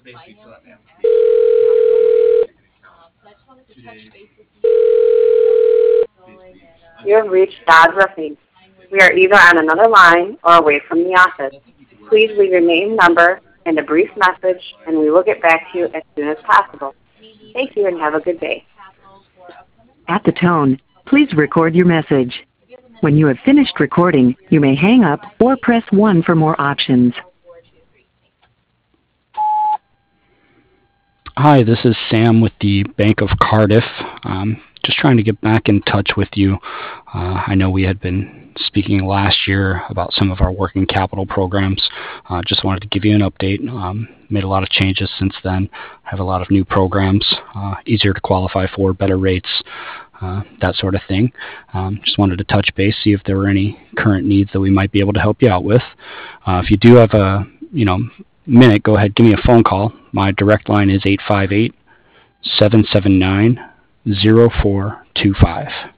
You have reached Dodge Roofing. We are either on another line or away from the office. Please leave your name, number, and a brief message, and we will get back to you as soon as possible. Thank you and have a good day. At the tone, please record your message. When you have finished recording, you may hang up or press 1 for more options. Hi, this is Sam with the Bank of Cardiff. Just trying to get back in touch with you. I know we had been speaking last year about some of our working capital programs. Just wanted to give you an update. Made a lot of changes since then. Have a lot of new programs, easier to qualify for, better rates, that sort of thing. Just wanted to touch base, see if there were any current needs that we might be able to help you out with. If you do have a minute, go ahead, give me a phone call. My direct line is 858-779-0425.